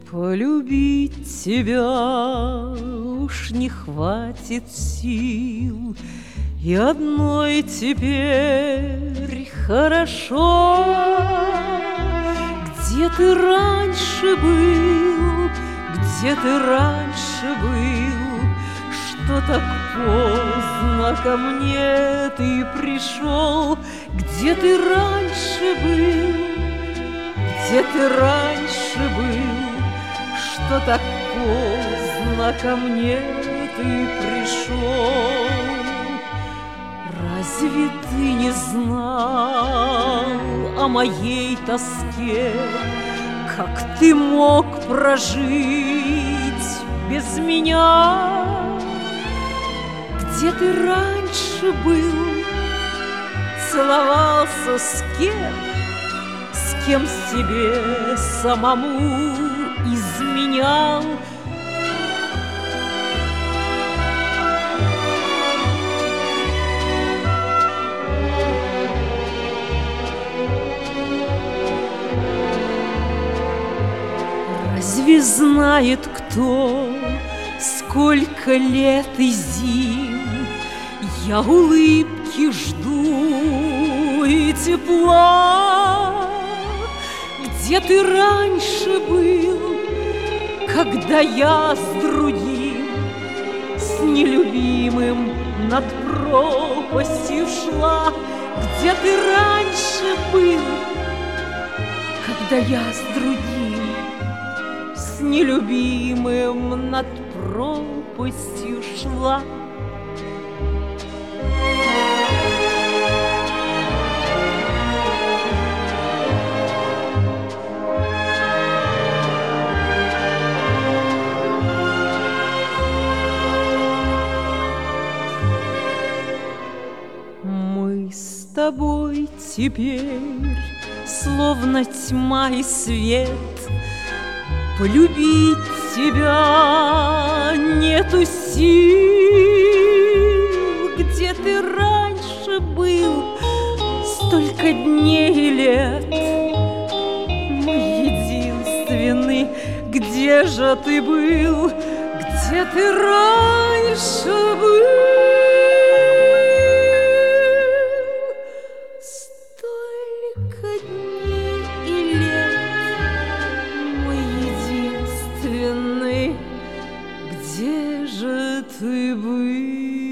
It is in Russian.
Полюбить тебя уж не хватит сил, и одной теперь хорошо. Где ты раньше был, где ты раньше был, что так поздно ко мне ты пришел? Где ты раньше был, где ты раньше был, что так поздно ко мне ты пришел? Разве ты не знал о моей тоске? Как ты мог прожить без меня? Где ты раньше был, целовался с кем себе самому изменял? Разве знает кто, сколько лет и зим я улыбки жду и тепла? Где ты раньше был, когда я с другим, с нелюбимым над пропастью шла? Где ты раньше был, когда я с другим, с нелюбимым над пропастью шла? Мы с тобой теперь словно тьма и свет. Полюбить тебя нету сил. Где ты раньше был, столько дней и лет, мой единственный, где же ты был? Где ты раньше был? Столько дней и лет, мой единственный, где же ты был?